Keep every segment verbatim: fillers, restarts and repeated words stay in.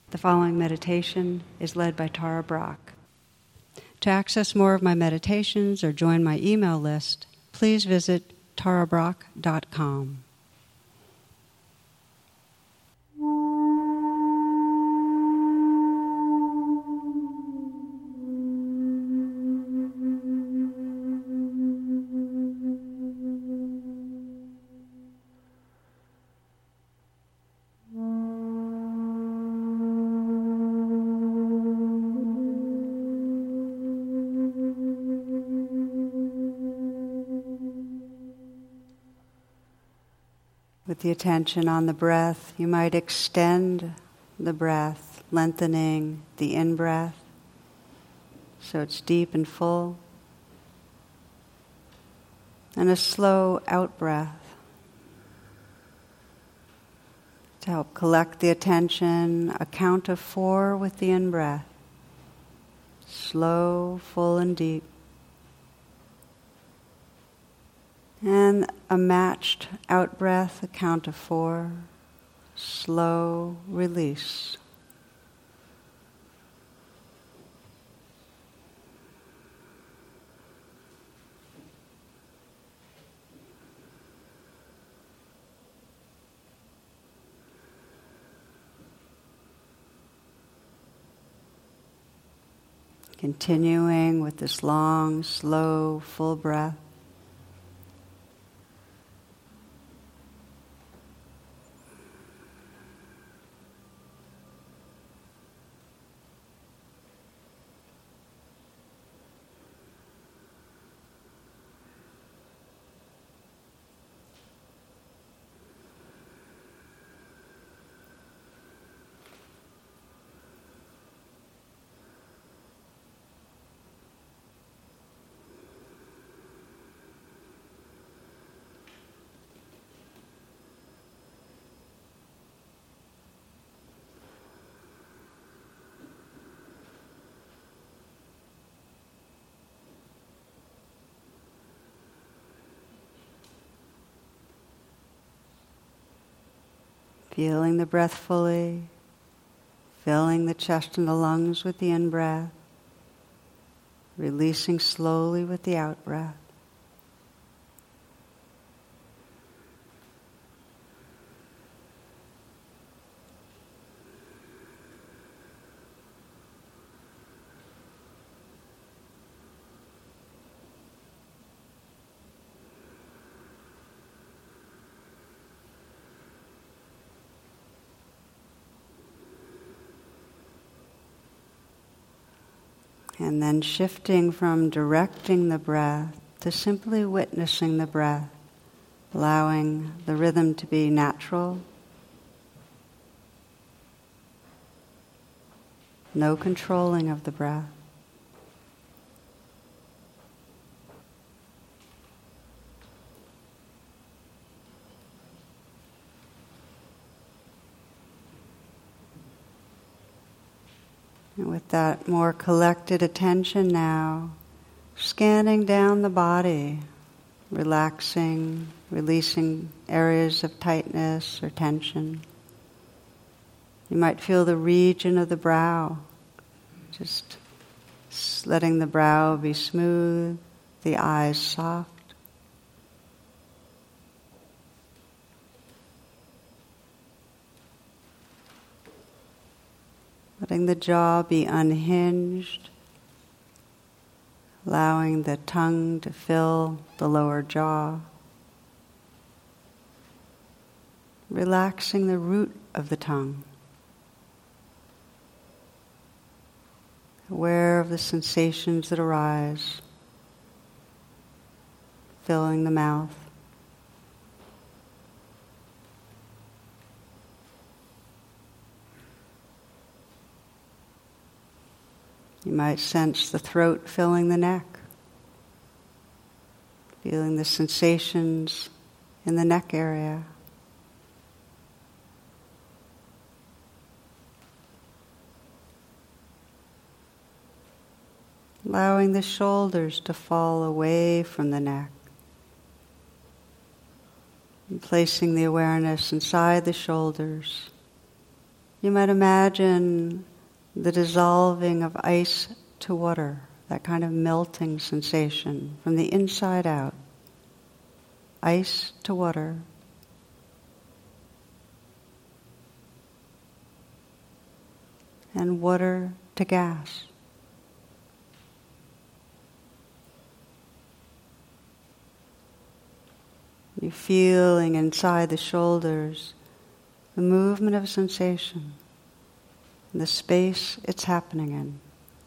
The following meditation is led by Tara Brach. To access more of my meditations or join my email list, please visit tara brach dot com. With the attention on the breath, you might extend the breath, lengthening the in-breath so it's deep and full, and a slow out-breath to help collect the attention. A count of four with the in-breath, slow, full, and deep. And a matched out-breath, a count of four, slow release. Continuing with this long, slow, full breath. Feeling the breath fully, filling the chest and the lungs with the in-breath, releasing slowly with the out-breath. And then shifting from directing the breath to simply witnessing the breath, allowing the rhythm to be natural, no controlling of the breath. And with that more collected attention now, scanning down the body, relaxing, releasing areas of tightness or tension. You might feel the region of the brow, just letting the brow be smooth, the eyes soft. Letting the jaw be unhinged, allowing the tongue to fill the lower jaw, relaxing the root of the tongue, aware of the sensations that arise, filling the mouth. You might sense the throat filling the neck, feeling the sensations in the neck area. Allowing the shoulders to fall away from the neck. And placing the awareness inside the shoulders. You might imagine the dissolving of ice to water, that kind of melting sensation from the inside out. Ice to water. And water to gas. You're feeling inside the shoulders the movement of sensation, the space it's happening in.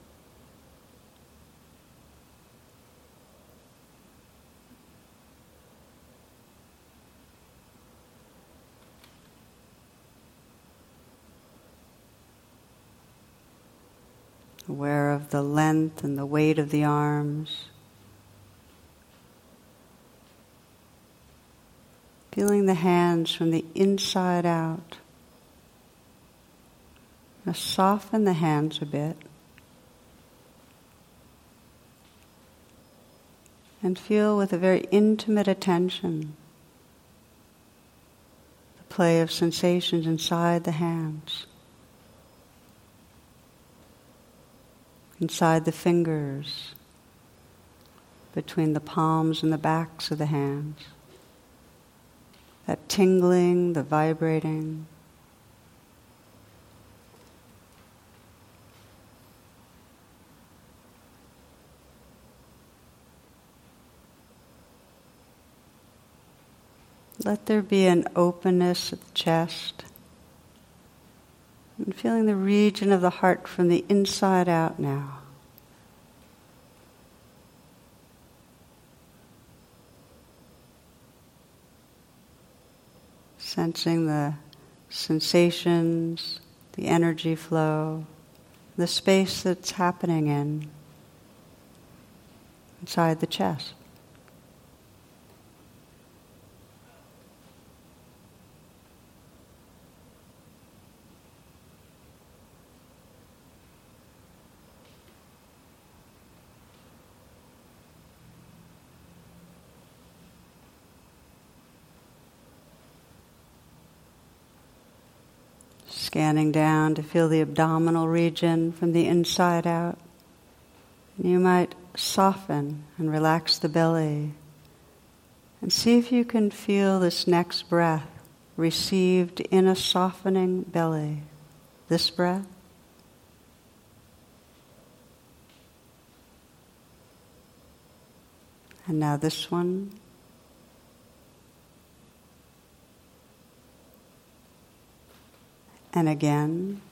Aware of the length and the weight of the arms. Feeling the hands from the inside out. Now soften the hands a bit. And feel with a very intimate attention the play of sensations inside the hands. Inside the fingers, between the palms and the backs of the hands. That tingling, the vibrating. Let there be an openness of the chest. And feeling the region of the heart from the inside out now. Sensing the sensations, the energy flow, the space that's happening in, inside the chest. Scanning down to feel the abdominal region from the inside out. And you might soften and relax the belly. And see if you can feel this next breath received in a softening belly. This breath. And now this one. And again.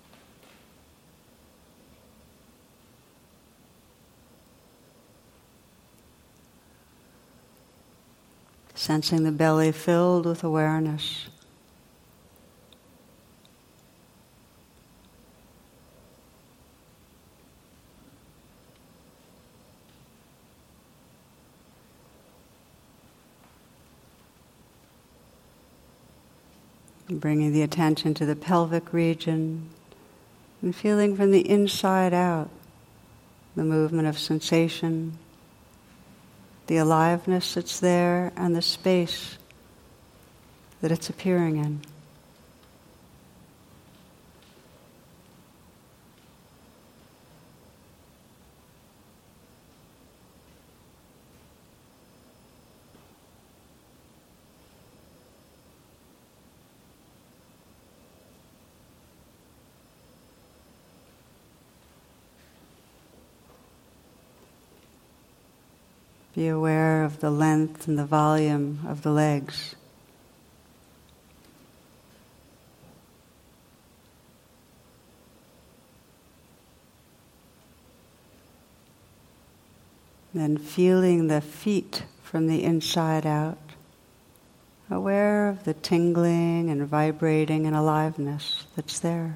Sensing the belly filled with awareness. Bringing the attention to the pelvic region and feeling from the inside out the movement of sensation, the aliveness that's there, and the space that it's appearing in. Be aware of the length and the volume of the legs. Then feeling the feet from the inside out, aware of the tingling and vibrating and aliveness that's there.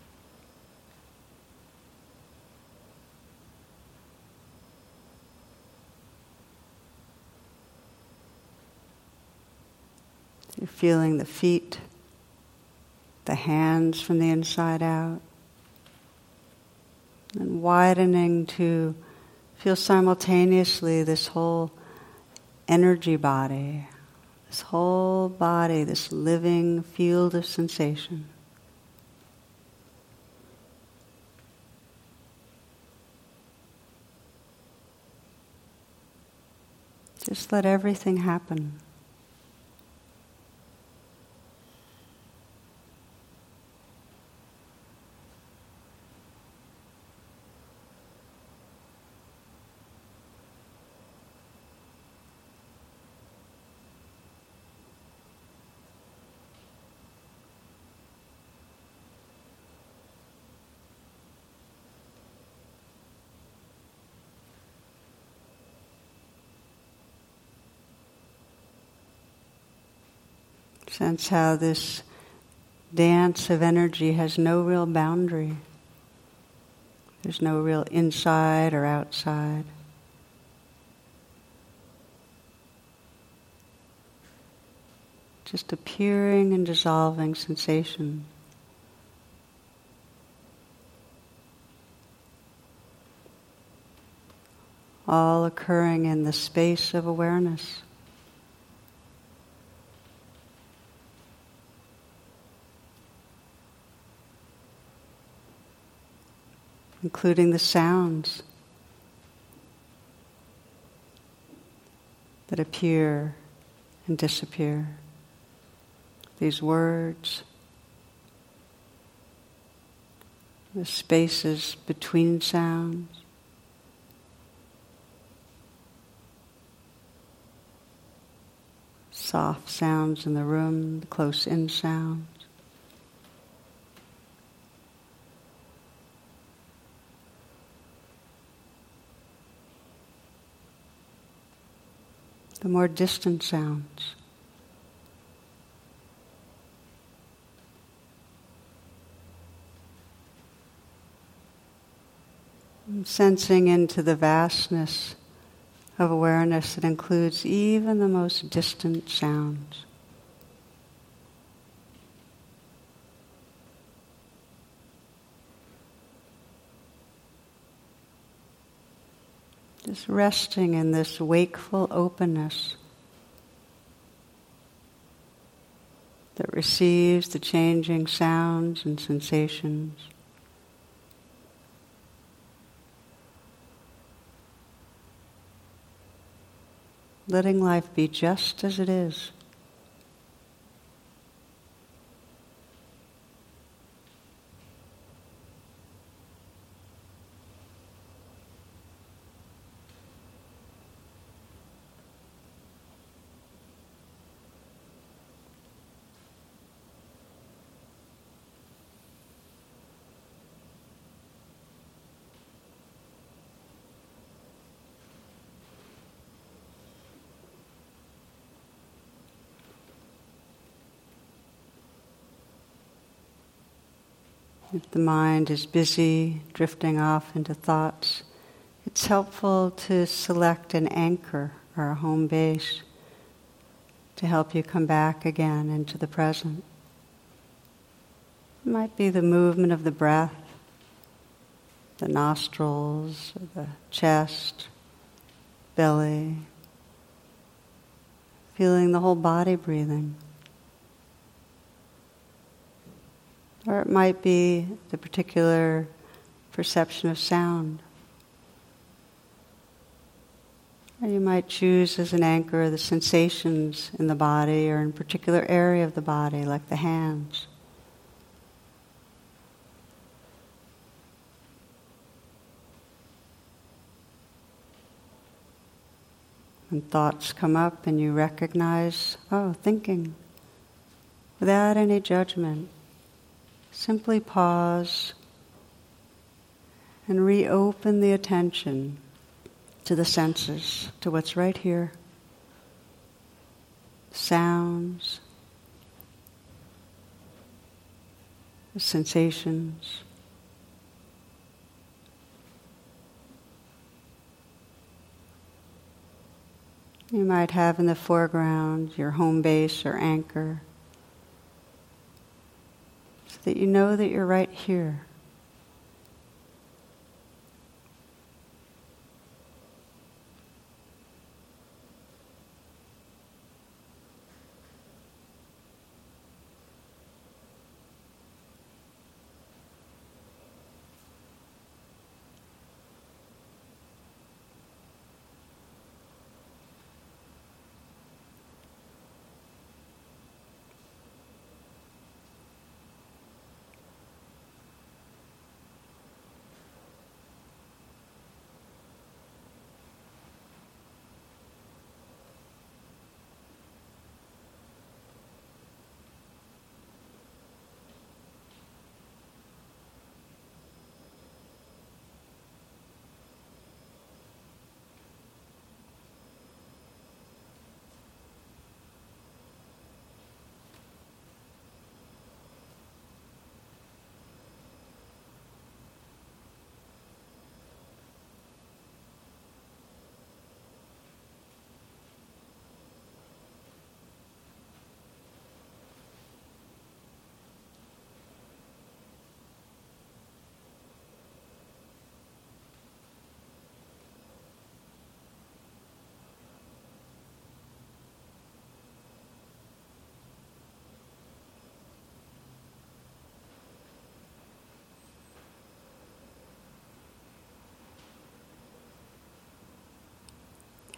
You're feeling the feet, the hands from the inside out, and widening to feel simultaneously this whole energy body, this whole body, this living field of sensation. Just let everything happen. Sense how this dance of energy has no real boundary. There's no real inside or outside. Just appearing and dissolving sensation. All occurring in the space of awareness. Including the sounds that appear and disappear. These words, the spaces between sounds, soft sounds in the room, the close-in sounds. The more distant sounds. And sensing into the vastness of awareness that includes even the most distant sounds. Just resting in this wakeful openness that receives the changing sounds and sensations. Letting life be just as it is. If the mind is busy, drifting off into thoughts, it's helpful to select an anchor or a home base to help you come back again into the present. It might be the movement of the breath, the nostrils, or the chest, belly, feeling the whole body breathing. Or it might be the particular perception of sound. Or you might choose as an anchor the sensations in the body or in a particular area of the body, like the hands. When thoughts come up and you recognize, oh, thinking, without any judgment. Simply pause and reopen the attention to the senses, to what's right here. Sounds, the sensations. You might have in the foreground your home base or anchor, that you know that you're right here.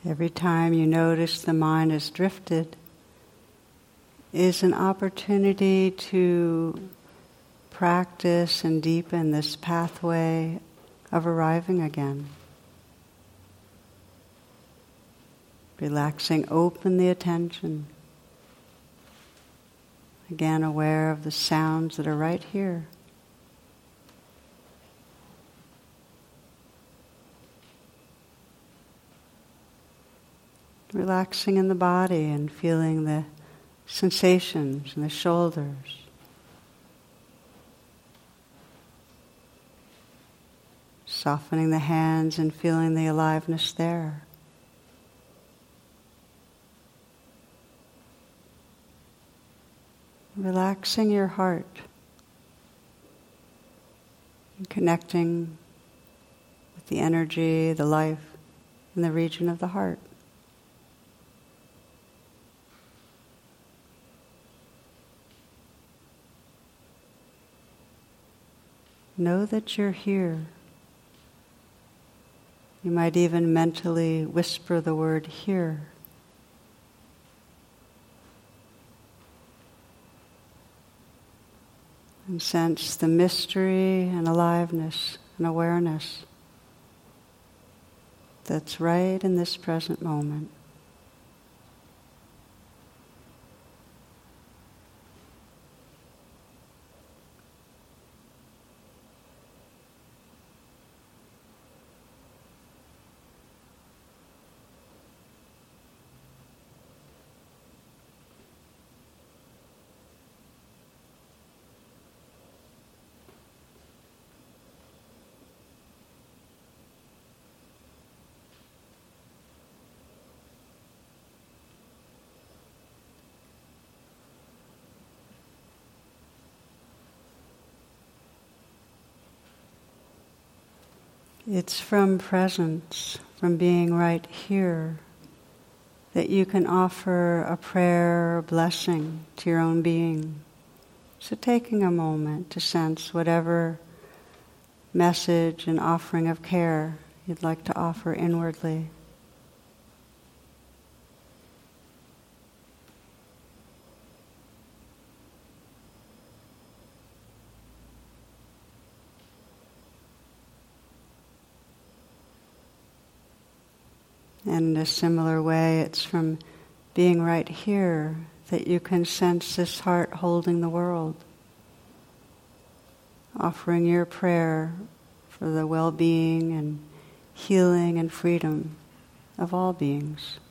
Every time you notice the mind has drifted is an opportunity to practice and deepen this pathway of arriving again. Relaxing, open the attention. Again, aware of the sounds that are right here. Relaxing in the body and feeling the sensations in the shoulders. Softening the hands and feeling the aliveness there. Relaxing your heart and connecting with the energy, the life in the region of the heart. Know that you're here. You might even mentally whisper the word here. And sense the mystery and aliveness and awareness that's right in this present moment. It's from presence, from being right here, that you can offer a prayer or a blessing to your own being. So taking a moment to sense whatever message and offering of care you'd like to offer inwardly. And in a similar way, it's from being right here that you can sense this heart holding the world, offering your prayer for the well-being and healing and freedom of all beings.